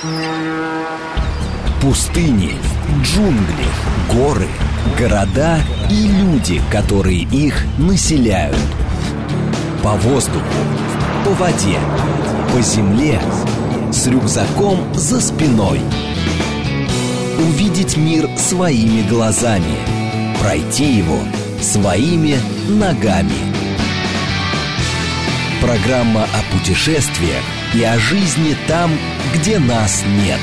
Пустыни, джунгли, горы, города и люди, которые их населяют. По воздуху, по воде, по земле, с рюкзаком за спиной. Увидеть мир своими глазами, пройти его своими ногами. Программа о путешествиях и о жизни там, где нас нет.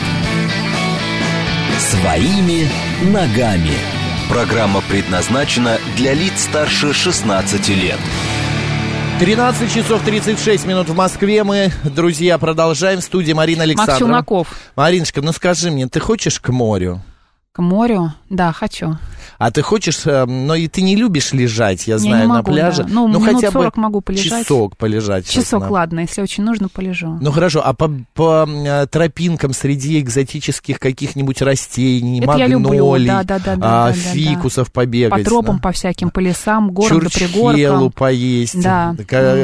Своими ногами. Программа предназначена для лиц старше 16 лет. 13 часов 36 минут в Москве. Мы, друзья, продолжаем. В студии Марина Александрова. Макс Челноков. Мариночка, ну скажи мне, ты хочешь к морю? К морю? Да, хочу. А ты хочешь, но и ты не любишь лежать, я знаю, не могу, на пляже. Да. Ну, минут хотя 40 бы могу полежать. Часок полежать. Часок, ладно, если очень нужно, полежу. Ну хорошо, а по тропинкам среди экзотических каких-нибудь растений, это магнолий, я люблю, да, фикусов побегать. По тропам, по всяким, по лесам, горам, до пригоркам. Чурчхелу поесть. Да.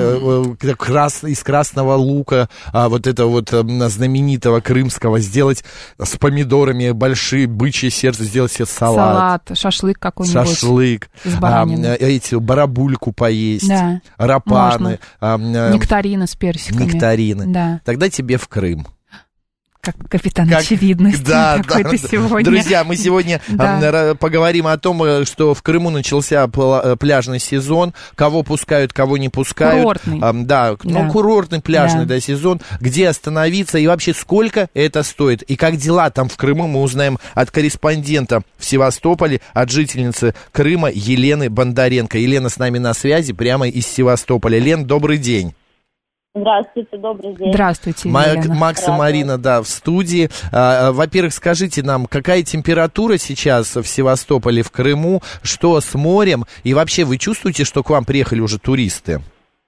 Из красного лука, вот это вот знаменитого крымского, сделать с помидорами большие бычье сердце, сделать себе салат. Шашлык какой-нибудь. Шашлык, барабульку поесть, да, рапаны. Нектарины с персиками. Нектарины. Да. Тогда тебе в Крым. Как капитан очевидности какой-то сегодня. Друзья, мы сегодня поговорим о том, что в Крыму начался пляжный сезон. Кого пускают, кого не пускают. Курортный. Курортный пляжный сезон. Где остановиться и вообще сколько это стоит. И как дела там в Крыму, мы узнаем от корреспондента в Севастополе, от жительницы Крыма Елены Бондаренко. Елена с нами на связи прямо из Севастополя. Лен, добрый день. Здравствуйте, добрый день. Здравствуйте, Елена. Макс и Марина, в студии. Во-первых, скажите нам, какая температура сейчас в Севастополе, в Крыму, что с морем, и вообще вы чувствуете, что к вам приехали уже туристы?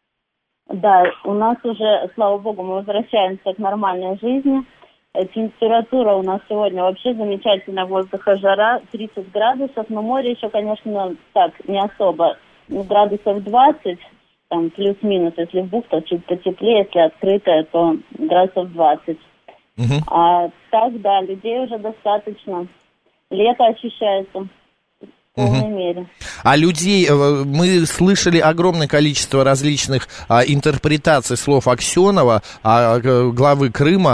Да, у нас уже, слава богу, мы возвращаемся к нормальной жизни. Температура у нас сегодня вообще замечательная, воздуха жара, 30 градусов, но море еще, конечно, так, не особо, градусов 20, там плюс-минус, если в бухтах чуть потеплее, если открытая, то градусов 20. А так, да, людей уже достаточно. Лето ощущается в полной мере. А людей, мы слышали огромное количество различных интерпретаций слов Аксенова, главы Крыма.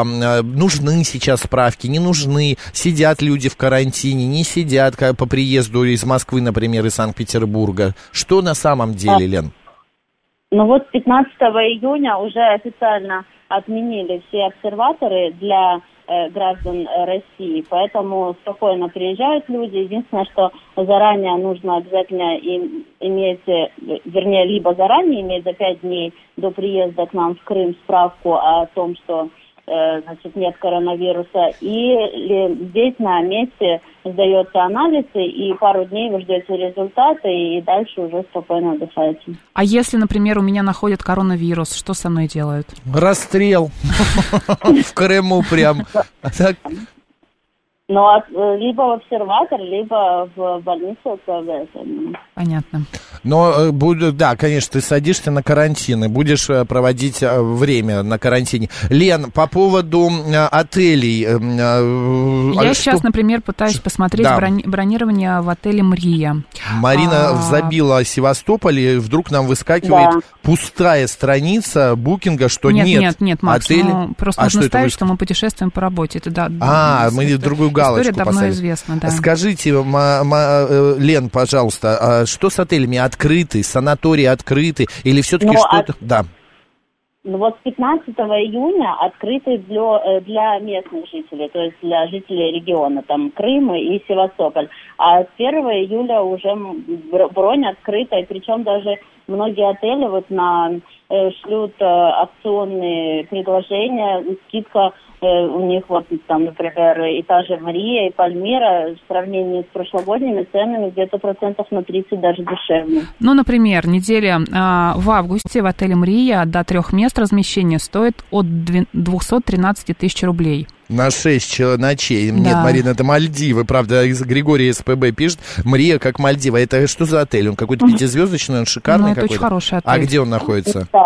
Нужны сейчас справки, не нужны, сидят люди в карантине, не сидят по приезду из Москвы, например, из Санкт-Петербурга. Что на самом деле, Лен? Ну вот 15 июня уже официально отменили все обсерваторы для граждан России, поэтому спокойно приезжают люди. Единственное, что заранее нужно обязательно иметь, вернее, либо заранее иметь за 5 дней до приезда к нам в Крым справку о том, что нет коронавируса, и здесь на месте сдается анализы, и пару дней вы ждете результаты, и дальше уже спокойно отдыхаете. А если, например, у меня находят коронавирус, что со мной делают? Расстрел в Крыму прям. Ну, либо в обсерватор, либо в больницу. Понятно. Но, да, конечно, ты садишься на карантин и будешь проводить время на карантине. Лен, по поводу отелей. Я сейчас, например, пытаюсь посмотреть бронирование в отеле «Мрия». Марина забила Севастополь, и вдруг нам выскакивает пустая страница букинга, что нет. Нет, Макс, отель... просто нужно ставить, что мы путешествуем по работе. Это, мы другую галочку история давно поставили. Известна, да. Скажите, Лен, пожалуйста, что с отелями? Открыты, санатории открыты, или все-таки что-то... Да. Ну вот с 15 июня открыты для местных жителей, то есть для жителей региона, там Крыма и Севастополь. А с 1 июля уже бронь открыта, и причем даже многие отели шлют акционные предложения, скидка у них там, например, и та же Мария, и Пальмира в сравнении с прошлогодними ценами где-то процентов на 30 даже дешевле. Ну, например, неделя в августе в отеле Мрия до 3 мест размещения стоит от 213 тысяч рублей. На 6 ночей. Да. Нет, Марина, это Мальдивы. Правда, Григорий СПБ пишет, Мрия как Мальдива. Это что за отель? Он какой-то пятизвездочный, он шикарный какой-то? Это очень хороший отель. А где он находится? Да.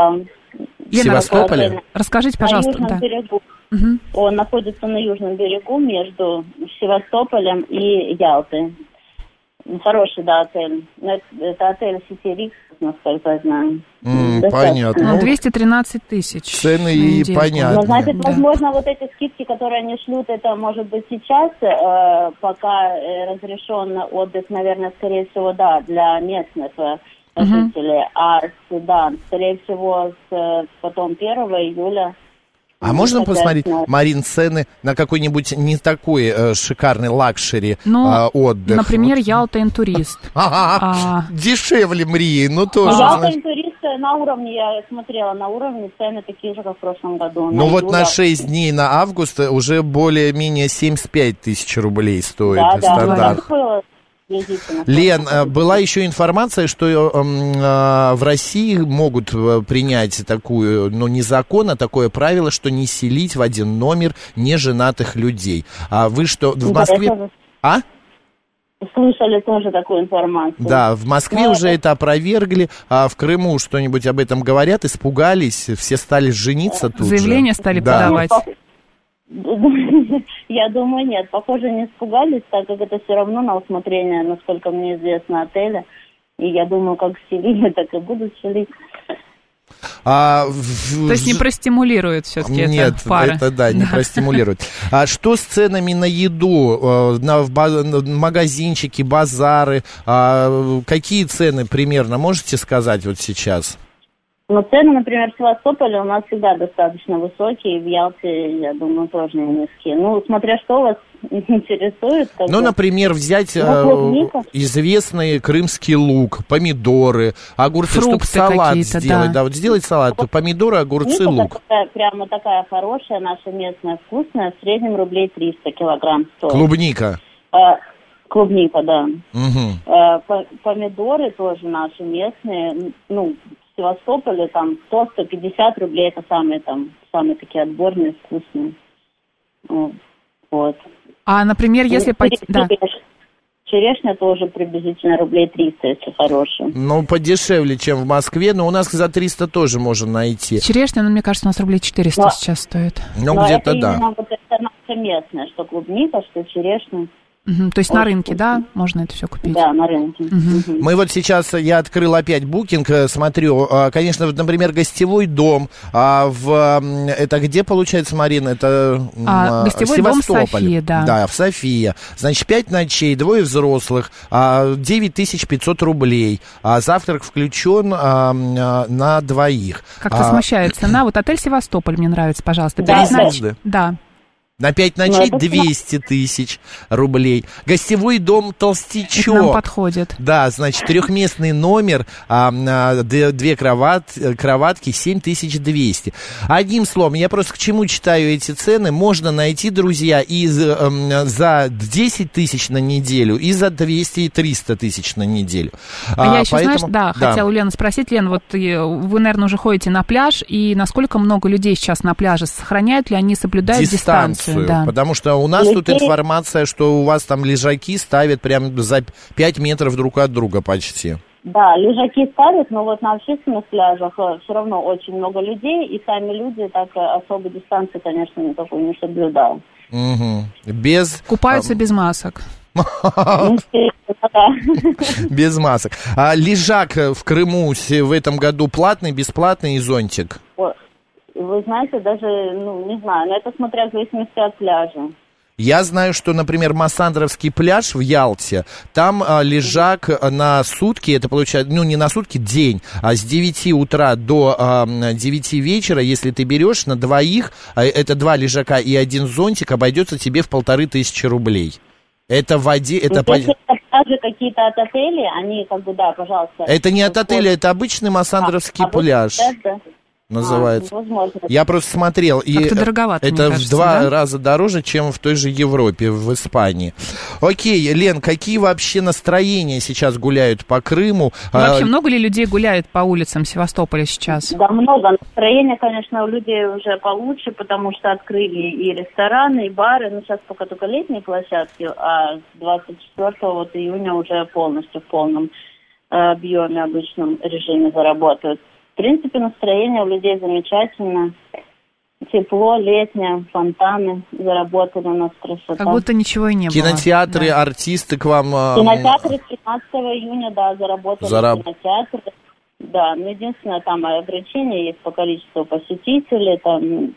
Лена, Севастополе? Расскажите, пожалуйста. На южном берегу. Он находится на южном берегу между Севастополем и Ялтой. Хороший, да, отель. Это отель сети Рикс, насколько я знаю. Понятно. 213 тысяч. Цены и понятно. Но, значит, возможно, вот эти скидки, которые они шлют, это может быть сейчас, пока разрешен отдых, наверное, скорее всего, да, для местных жителей. А, да, скорее всего, потом 1 июля. А можно посмотреть, Марин, цены на какой-нибудь не такой шикарный лакшери отдых? Например, Ялта Интурист. Дешевле Мрии, но тоже. Ялта Интурист на уровне, я смотрела, на уровне цены такие же, как в прошлом году. Ну вот на 6 дней на август уже более-менее 75 тысяч рублей стоит стандарт. Лен, была еще информация, что в России могут принять такую, ну не закон, а такое правило, что не селить в один номер неженатых людей. А вы что, в Москве... Слышали тоже такую информацию. Да, в Москве уже это опровергли, а в Крыму что-нибудь об этом говорят, испугались, все стали жениться тут же. Заявления стали подавать. Я думаю, нет. Похоже, не испугались, так как это все равно на усмотрение, насколько мне известно, отеля. И я думаю, как селили, так и будут селить. То есть не простимулирует все-таки эта пара? Нет, это да, не простимулирует. А что с ценами на еду, на магазинчики, базары? Какие цены примерно, можете сказать вот сейчас? Но цены, например, в Севастополе у нас всегда достаточно высокие, в Ялте, я думаю, тоже не низкие. Ну, смотря что вас интересует. Ну, например, взять известный крымский лук, помидоры, огурцы, чтобы салат сделать. Да, вот сделать салат, помидоры, огурцы, лук. Прямо такая хорошая, наша местная, вкусная, в среднем рублей 300 килограмм стоит. Клубника. Клубника, да. Угу. Помидоры тоже наши местные, ну, в Севастополе там 100-150 рублей, это самые такие отборные, вкусные. Вот. А, например, если пойти... Черешня тоже приблизительно рублей 300, если хорошая. Ну, подешевле, чем в Москве, но у нас за 300 тоже можно найти. Черешня, мне кажется, у нас рублей 400 сейчас стоит. Ну, где-то да. Вот это наша местная, что клубника, что черешня. То есть на рынке, да, можно это все купить? Да, на рынке. Мы вот сейчас, я открыл опять букинг, смотрю, конечно, вот, например, гостевой дом, это где, получается, Марина? Это гостевой дом София, да. Да, в Софии. Значит, 5 ночей, 2 взрослых, 9500 рублей, завтрак включен на двоих. Как-то смущает цена. Вот отель Севастополь мне нравится, пожалуйста. Да. На 5 ночей 200 тысяч рублей. Гостевой дом Толстячок. Нам подходит. Да, значит, 3-местный номер, 2 кроватки, 7200. Одним словом, я просто к чему читаю эти цены. Можно найти, друзья, и за 10 тысяч на неделю, и за 200 и 300 тысяч на неделю. Я еще, знаешь, хотела у Лены спросить. Лен, вот вы, наверное, уже ходите на пляж, и насколько много людей сейчас на пляже? Сохраняют ли они, соблюдают дистанцию? Да. Потому что у нас тут информация, что у вас там лежаки ставят прям за 5 метров друг от друга почти. Да, лежаки ставят, но вот на общественных пляжах все равно очень много людей, и сами люди так особой дистанции, конечно, никакой не соблюдают. Без... Купаются без масок. Без масок. А лежак в Крыму в этом году платный, бесплатный и зонтик? Вы знаете, даже, не знаю, но это смотря в зависимости от пляжа. Я знаю, что, например, Массандровский пляж в Ялте, там лежак на сутки, это получается, не на сутки, день, а с 9 утра до 9 вечера, если ты берешь на двоих, это 2 лежака и 1 зонтик, обойдется тебе в 1500 рублей. Это в воде, это... Если пляжи какие-то от отелей, они пожалуйста. Это не от отеля, это обычный Массандровский пляж. Называется. Я просто смотрел, и дороговато, это мне кажется, в 2 раза дороже, чем в той же Европе, в Испании. Окей, Лен, какие вообще настроения сейчас гуляют по Крыму? Вообще много ли людей гуляет по улицам Севастополя сейчас? Да, много. Настроение, конечно, у людей уже получше, потому что открыли и рестораны, и бары. Сейчас пока только летние площадки, а с 24 июня уже полностью в полном объеме, обычном режиме заработают. В принципе, настроение у людей замечательное. Тепло, летнее, фонтаны заработали у нас, красота. Как будто ничего и не было. Кинотеатры, да. Артисты к вам... Кинотеатры с 15 июня, да, заработали кинотеатры. Да, но единственное, там ограничение есть по количеству посетителей, там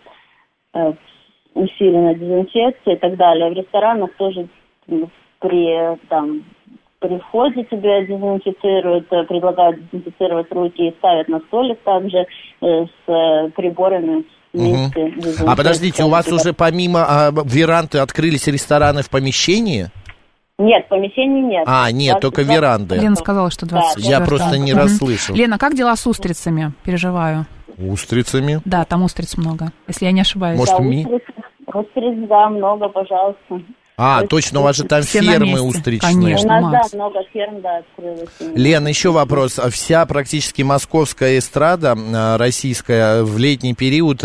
усиленная дезинфекция и так далее. В ресторанах тоже при входе тебя дезинфицируют, предлагают дезинфицировать руки и ставят на столик также с приборами. А подождите, у вас уже помимо веранды открылись рестораны в помещении? Нет, помещений нет. Нет, только веранды. Лена сказала, что 24. Я просто не расслышал. Лена, как дела с устрицами? Переживаю. Устрицами? Да, там устриц много, если я не ошибаюсь. Может, устриц, да, много, пожалуйста. Точно, у вас же там фермы устричные. Конечно, у нас, да, много ферм, да, открылось. Лена, еще вопрос. Вся практически московская эстрада российская в летний период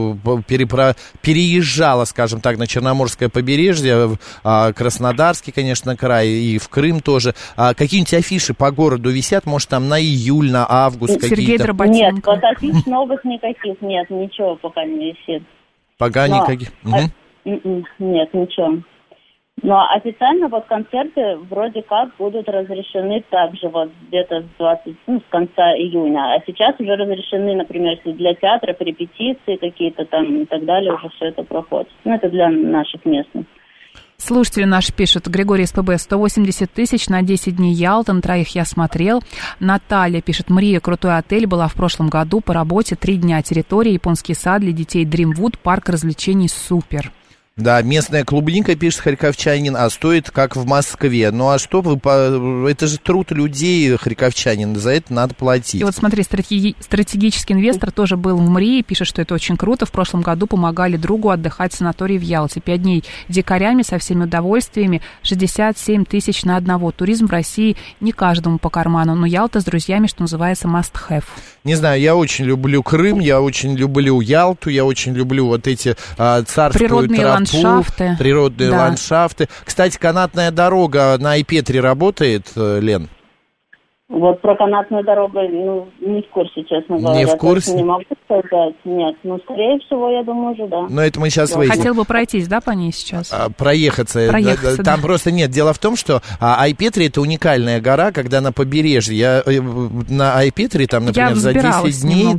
переезжала, скажем так, на Черноморское побережье, в Краснодарский, конечно, край, и в Крым тоже. Какие-нибудь афиши по городу висят? Может, там на июль, на август Сергей какие-то? Дроботенко. Нет, вот афиш новых никаких нет, ничего пока не висит. Пока никаких? Нет, ничего. Но официально вот концерты вроде как будут разрешены также вот где-то с конца июня. А сейчас уже разрешены, например, если для театра репетиции какие-то там и так далее, уже все это проходит. Это для наших местных. Слушатели наши пишут, Григорий СПБ, 180 тысяч на 10 дней Ялта, на троих я смотрел. Наталья пишет, Мрия, крутой отель, была в прошлом году по работе, 3 дня, территория, японский сад для детей, Dreamwood, парк развлечений, супер. Да, местная клубника, пишет харьковчанин, стоит как в Москве. Ну а что вы, это же труд людей, харьковчанин, за это надо платить. И вот смотри, стратегический инвестор тоже был в Мрии, пишет, что это очень круто. В прошлом году помогали другу отдыхать в санатории в Ялте. 5 дней дикарями со всеми удовольствиями, 67 тысяч на одного. Туризм в России не каждому по карману, но Ялта с друзьями, что называется, must have. Не знаю, я очень люблю Крым, я очень люблю Ялту, я очень люблю вот эти царскую тропу. Природные ландшафты. Кстати, канатная дорога на Айпетре работает, Лен? Вот про канатную дорогу, не в курсе, честно говоря. Не в курсе? Не могу сказать, нет. Скорее всего, я думаю, уже да. Но это мы сейчас выясним. Хотел бы пройтись, да, по ней сейчас? Проехаться. Там просто нет. Дело в том, что Айпетри это уникальная гора, когда на побережье. Я на Айпетри, там, например, за 10 дней,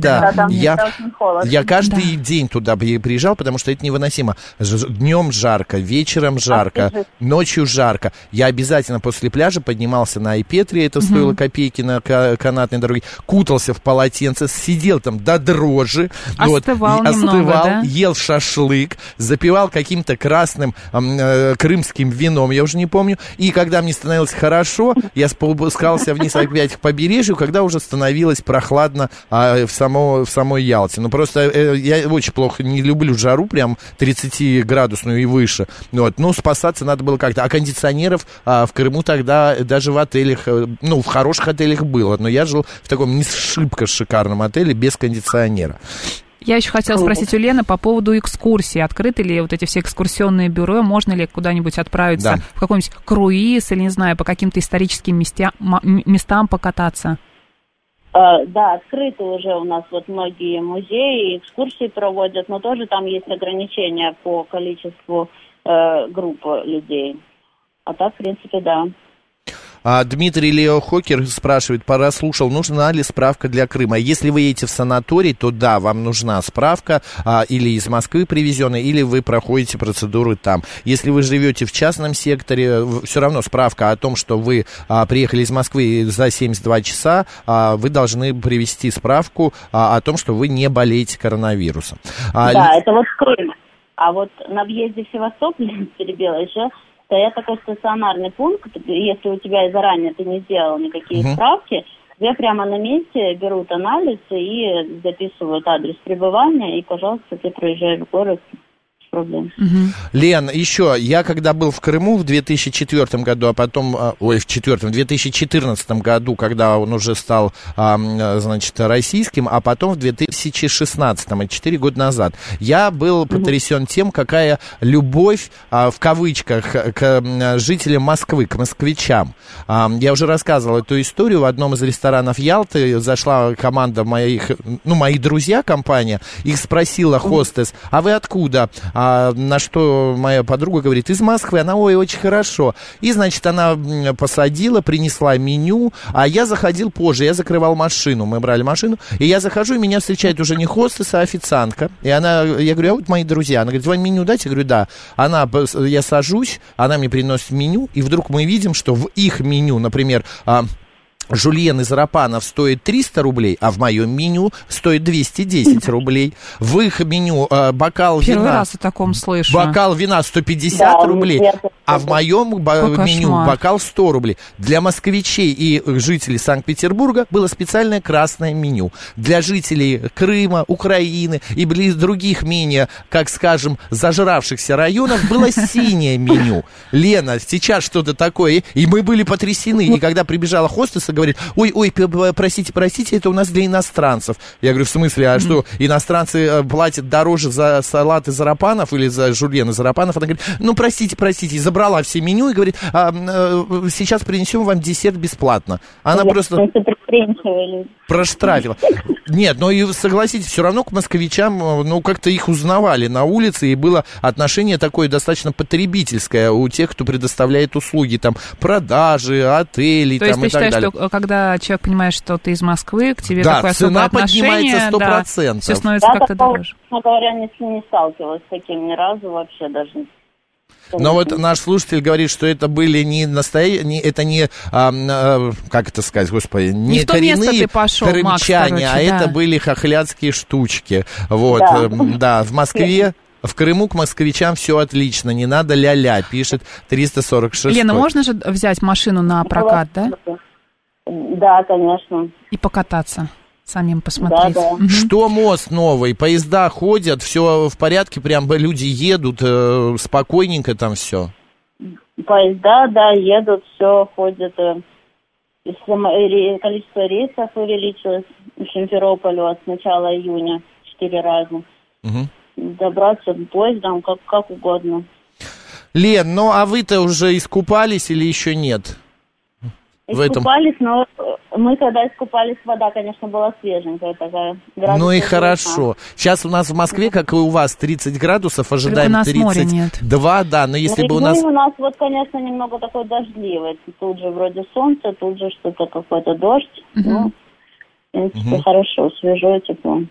я каждый день туда приезжал, потому что это невыносимо. Днем жарко, вечером жарко, ночью жарко. Я обязательно после пляжа поднимался на Айпетри, это стоило копейки на канатной дороге, кутался в полотенце, сидел там до дрожи, остывал, да? Ел шашлык, запивал каким-то красным крымским вином, я уже не помню, и когда мне становилось хорошо, я спускался вниз опять к побережью, когда уже становилось прохладно в самой Ялте. Ну, просто я очень плохо не люблю жару, прям 30-градусную и выше, но спасаться надо было как-то, а кондиционеров в Крыму тогда даже в отелях, в хороших отелях было, но я жил в таком не шибко шикарном отеле без кондиционера. Я еще хотела спросить у Лены по поводу экскурсий. Открыты ли вот эти все экскурсионные бюро? Можно ли куда-нибудь отправиться в какой-нибудь круиз или, не знаю, по каким-то историческим местам покататься? Да, открыты уже у нас вот многие музеи, экскурсии проводят, но тоже там есть ограничения по количеству группы людей. А так, в принципе, да. Дмитрий Лео Хокер спрашивает, прослушал, нужна ли справка для Крыма. Если вы едете в санаторий, то да, вам нужна справка или из Москвы привезенная, или вы проходите процедуры там. Если вы живете в частном секторе, все равно справка о том, что вы приехали из Москвы за 72 часа, вы должны привести справку о том, что вы не болеете коронавирусом. Да, это вот в Крым. А вот на въезде в Севастополь, перебила еще, стоят такой стационарный пункт, если у тебя заранее ты не сделал никакие справки, тебе прямо на месте берут анализ и записывают адрес пребывания, и, пожалуйста, ты проезжаешь в город рублей. Лен, еще, я когда был в Крыму в 2004 году, а потом, в 2014 году, когда он уже стал, значит, российским, а потом в 2016, это 4 года назад, я был потрясен тем, какая любовь, в кавычках, к жителям Москвы, к москвичам. Я уже рассказывал эту историю. В одном из ресторанов Ялты зашла команда мои друзья, компания, их спросила хостес: а вы откуда? На что моя подруга говорит: из Москвы. Она: ой, очень хорошо. И, значит, она посадила, принесла меню, а я заходил позже, я закрывал машину, мы брали машину, и я захожу, и меня встречает уже не хостес, а официантка. И я говорю: а вот мои друзья. Она говорит: вам меню дать? Я говорю: да. Я сажусь, она мне приносит меню, и вдруг мы видим, что в их меню, например, жульен из рапанов стоит 300 рублей, а в моем меню стоит 210 рублей. В их меню бокал вина... Первый раз о таком слышу. Бокал вина 150 рублей, а в моем меню бокал 100 рублей. Для москвичей и жителей Санкт-Петербурга было специальное красное меню. Для жителей Крыма, Украины и других менее, как скажем, зажравшихся районов было синее меню. Лена, сейчас что-то такое, и мы были потрясены. И когда прибежала хостеса, говорит: ой, простите, это у нас для иностранцев. Я говорю: в смысле, а что, иностранцы платят дороже за салат из рапанов или за жульен из рапанов? Она говорит: ну, простите, и забрала все меню и говорит: сейчас принесем вам десерт бесплатно. Она просто проштрафила. Нет, но и согласитесь, все равно к москвичам, как-то их узнавали на улице, и было отношение такое достаточно потребительское у тех, кто предоставляет услуги, там, продажи, отелей, там, и так далее. То есть ты считаешь, что когда человек понимает, что ты из Москвы, к тебе такое особое отношение, цена поднимается 100%. Все становится как-то дороже. Честно говоря, не сталкивалась с таким ни разу вообще даже. Но вот наш слушатель говорит, что это были не настоящие, это не, как это сказать, господи, не коренные крымчане, а это были хохлядские штучки. Вот, да, в Москве. В Крыму к москвичам все отлично, не надо ля-ля, пишет 346. Лена, можно же взять машину на прокат, да? Да, конечно. И покататься, самим посмотреть. Да. Угу. Что мост новый, поезда ходят, все в порядке, прям люди едут, спокойненько там все. Поезда, да, едут, все ходит. Количество рейсов увеличилось в Симферополю от начала июня 4 раза. Угу. Добраться поездом как угодно. Лен, ну а вы-то уже искупались или еще нет? Искупались, но мы когда искупались, вода, конечно, была свеженькая такая. Ну и хорошо. Сейчас у нас в Москве, как и у вас, 30 градусов, ожидаем 32, да, но если бы у нас... у нас вот, конечно, немного такой дождливый. Тут же вроде солнце, тут же что-то, какой-то дождь, в принципе, хорошо, свежо, тепло.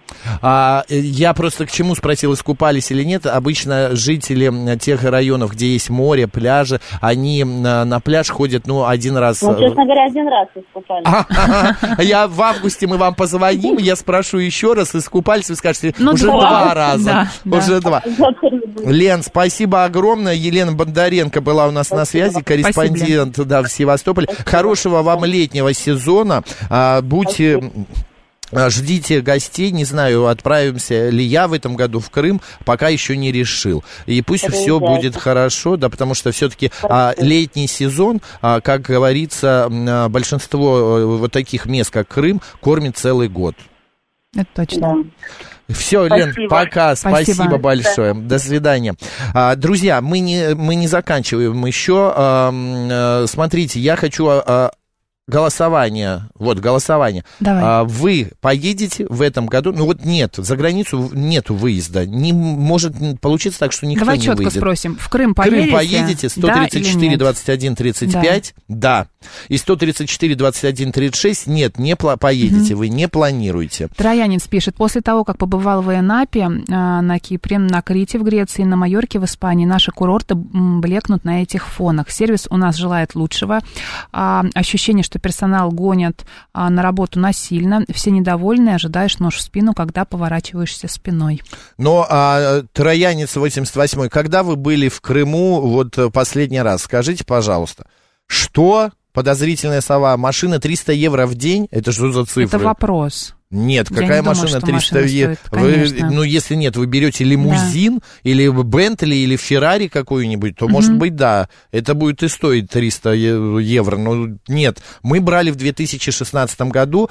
Я просто к чему спросил, искупались или нет. Обычно жители тех районов, где есть море, пляжи, они на пляж ходят, один раз. Ну, честно говоря, один раз искупались. Я в августе, мы вам позвоним, я спрошу еще раз, искупались, вы скажете, уже 2 раза. Уже 2. Лен, спасибо огромное. Елена Бондаренко была у нас на связи, корреспондент в Севастополе. Хорошего вам летнего сезона. Будьте... Ждите гостей, не знаю, отправимся ли я в этом году в Крым, пока еще не решил. И пусть все будет хорошо, да, потому что все-таки летний сезон, как говорится, большинство вот таких мест, как Крым, кормит целый год. Это точно. Да. Все, Лен, пока, спасибо большое, до свидания. Друзья, мы не заканчиваем еще. Смотрите, я хочу... Голосование. Давай. Вы поедете в этом году? Нет, за границу нету выезда. Не может получиться так, что никто Давай не выйдет. Давай четко спросим. В Крым поедете? Крым поедете? 134, 21, 35? Да. И 134, 21, 36? Нет, не поедете, вы не планируете. Троянец пишет: после того, как побывал в Энапе, на Кипре, на Крите в Греции, на Майорке в Испании, наши курорты блекнут на этих фонах. Сервис у нас желает лучшего. Ощущение, что персонал гонят на работу насильно. Все недовольны, ожидаешь нож в спину, когда поворачиваешься спиной. Но, Троянец 88-й, когда вы были в Крыму вот последний раз? Скажите, пожалуйста, что... Подозрительная сова. Машина 300 евро в день. Это что за цифры? Это вопрос. Нет, Я какая не думаю, машина что 300 машина евро? стоит, конечно. Ну, если нет, вы берете лимузин или Бентли, или Феррари какую-нибудь, то, может быть, да, это будет и стоить 300 евро. Но нет, мы брали в 2016 году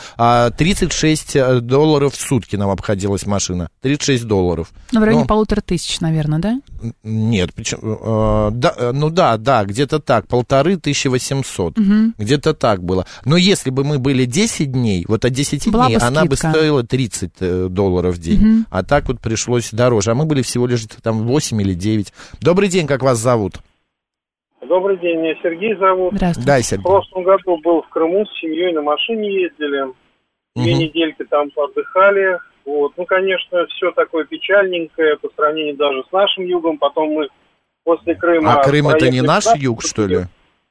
$36 в сутки нам обходилась машина. $36. Ну, в районе 1500, наверное, да? Нет, почему? Да, где-то так, 1500, где-то так было. Но если бы мы были 10 дней, вот от 10 Была дней, бы она бы скидка. стоила $30 в день. А так вот пришлось дороже. А мы были всего лишь там 8 или 9. Добрый день, как вас зовут? Добрый день, меня Сергей зовут. Здравствуйте. Да, В Сергей. прошлом году был в Крыму с семьей, на машине ездили. 2 недельки там отдыхали. Вот. Ну, конечно, все такое печальненькое по сравнению даже с нашим югом. Потом мы после Крыма... А Крым это не проехали наш туда, юг, что ли?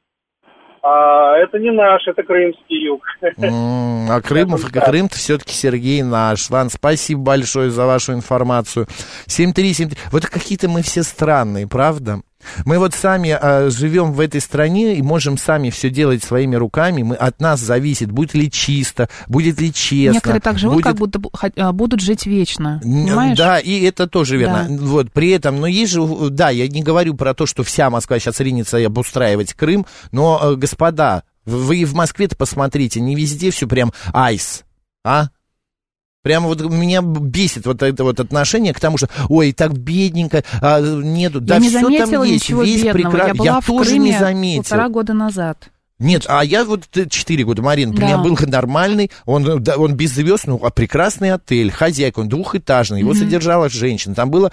Это не наш, это крымский юг. А Крым-то все-таки, Сергей, наш. Ладно, спасибо большое за вашу информацию. 737. Вот какие-то мы все странные, правда? Мы вот сами живем в этой стране и можем сами все делать своими руками. От нас зависит, будет ли чисто, будет ли честно. Некоторые так живут, как будто будут жить вечно, понимаешь? Да, и это тоже верно. Да. Вот, при этом, но есть же, да, я не говорю про то, что вся Москва сейчас ринется обустраивать Крым, но, господа, вы в Москве-то посмотрите, не везде все прям айс, а? Прямо вот меня бесит вот это вот отношение к тому, что, ой, так бедненько, нету. Да, я не все заметила там есть, ничего весь бедного. Я была я в тоже Крыме не заметил. 1,5 года назад. Нет, а я вот 4 года, Марина, у меня был нормальный, он без звезд, ну, прекрасный отель, хозяйка, он двухэтажный, его содержала женщина, там было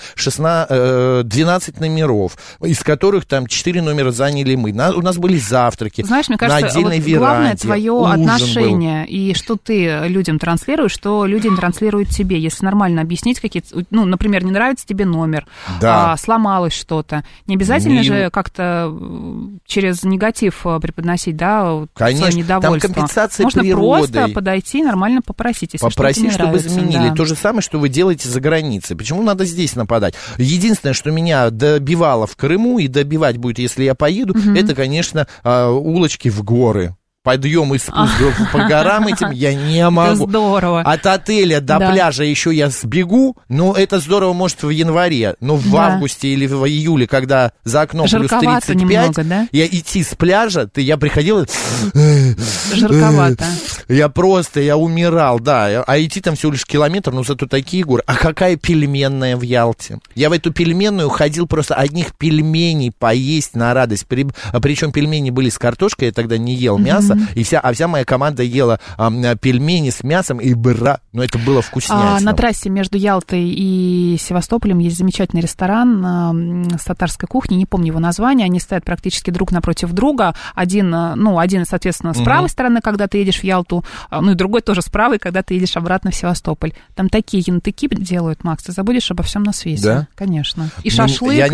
12 номеров, из которых там 4 номера заняли мы, у нас были завтраки. Знаешь, мне кажется, на отдельной вот веранде, главное твое ужин отношение, был. и что ты людям транслируешь, что люди транслируют тебе. Если нормально объяснить какие-то, ну, например, не нравится тебе номер, сломалось что-то, не обязательно же как-то через негатив преподносить, да, конечно, свое недовольство. Там компенсация можно природой. просто подойти и нормально попросить, если попросить, что-то не чтобы нравится, изменили. да. То же самое, что вы делаете за границей. Почему надо здесь нападать? Единственное, что меня добивало в Крыму и добивать будет, если я поеду, это, конечно, улочки в горы. Подъем и спуск по горам этим я не могу. Это здорово. От отеля до пляжа еще я сбегу, но это здорово, может, в январе, но в августе или в июле, когда за окном жарковато плюс 35, немного, да? я идти с пляжа, я приходил... Жарковато. Я умирал, да, а идти там всего лишь километр, но зато такие горы. А какая пельменная в Ялте? Я в эту пельменную ходил просто одних пельменей поесть на радость. Причем пельмени были с картошкой, я тогда не ел мясо. И вся моя команда ела пельмени с мясом, но это было вкуснятина. На трассе между Ялтой и Севастополем есть замечательный ресторан с татарской кухней, не помню его название, они стоят практически друг напротив друга, один, соответственно, с правой стороны, когда ты едешь в Ялту, и другой тоже с правой, когда ты едешь обратно в Севастополь. Там такие янтыки делают, Макс, ты забудешь обо всем на свете. Да? Конечно. И шашлык,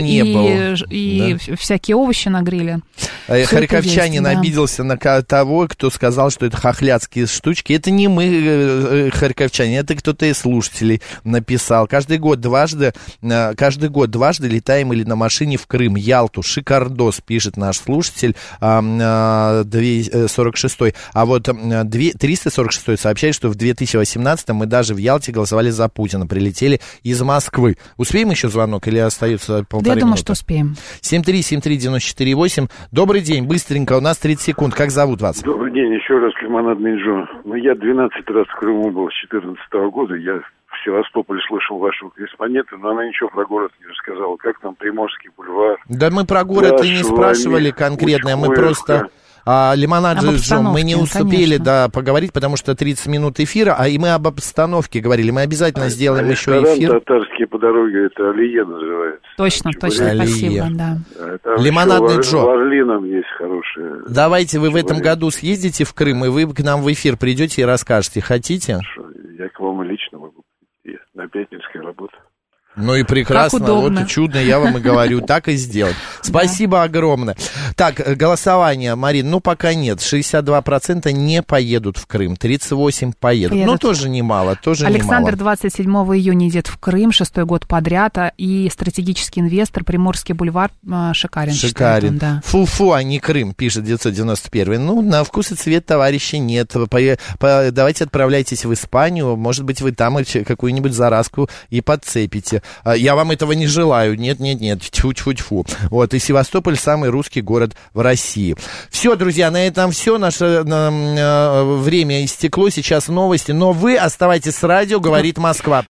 и всякие овощи на гриле. Харьковчанин обиделся на того, кто сказал, что это хохлядские штучки. Это не мы, харьковчане, это кто-то из слушателей написал. Каждый год дважды летаем или на машине в Крым, Ялту, шикардос, пишет наш слушатель 246-й. А вот 346-й сообщает, что в 2018-м мы даже в Ялте голосовали за Путина, прилетели из Москвы. Успеем еще звонок или остается полторы минуты? Я думаю, что успеем. 7373948. Добрый день, быстренько, у нас 30 секунд. Как зовут вас? Добрый день, еще раз, Лимонадный Джо. Я 12 раз в Крыму был с 2014 года. Я в Севастополе слышал вашего корреспондента, но она ничего про город не рассказала. Как там Приморский бульвар? Да мы про город и не спрашивали конкретно, мы просто... Лимонад Джо, мы не успели поговорить, потому что 30 минут эфира, и мы об обстановке говорили. Мы обязательно сделаем еще эфир. Татарские по дороге, это Алие называется. Точно, спасибо, да. Лимонадный Джо. В Орлином есть хорошие. Давайте вы в этом году съездите в Крым, и вы к нам в эфир придете и расскажете. Хотите? Я к вам лично могу прийти. На Пятницкой работа. Ну и прекрасно, вот и чудно, я вам и говорю, так и сделать. Спасибо огромное. Так, голосование, Марин, ну пока нет, 62% не поедут в Крым, 38% поедут. Ну тоже немало, тоже Александр немало. 27 июня едет в Крым, 6-й год подряд, и стратегический инвестор, Приморский бульвар, шикарен. Шикарен. Да. Фу-фу, а не Крым, пишет 991. Ну, на вкус и цвет, товарищи, нет. Давайте отправляйтесь в Испанию, может быть, вы там какую-нибудь заразку и подцепите. Я вам этого не желаю. Нет, тьфу-тьфу-тьфу. Вот, и Севастополь самый русский город в России. Все, друзья, на этом все. Наше время истекло. Сейчас новости. Но вы оставайтесь с радио, говорит Москва.